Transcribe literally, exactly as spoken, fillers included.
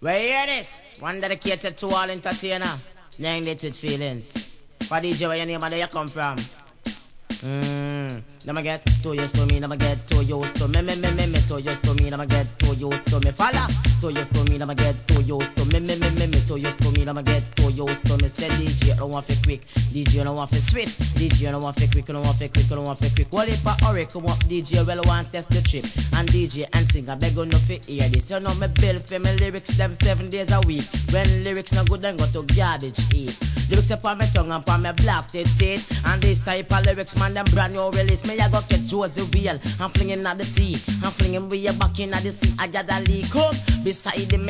Well, hear this. One dedicated to all entertainer. Negative feelings. For D J, where your name and where you come from? Mmm, never get too used to me, never get too used to me, me, me, me, me, too used to me, never get too used to me, fella, too used to me, never get too used to me, me, me, me, me, too used to me, never get too used to me, say D J, don't want for quick, D J, don't want for swift, D J, don't want for quick, don't want for quick, don't want for quick, well, if I hurry, come up, D J, well, want test the trip, and D J and sing, I beg you no fi hear this, you know me bill for me lyrics, them seven days a week, when lyrics no good, then go to garbage heap. Lyrics upon my tongue and upon my blasted teeth. And this type of lyrics, man, them brand new release. Me, I got get Josie Wheel. I'm flinging at the sea. I'm flinging way back in at the sea. I got a leak up beside the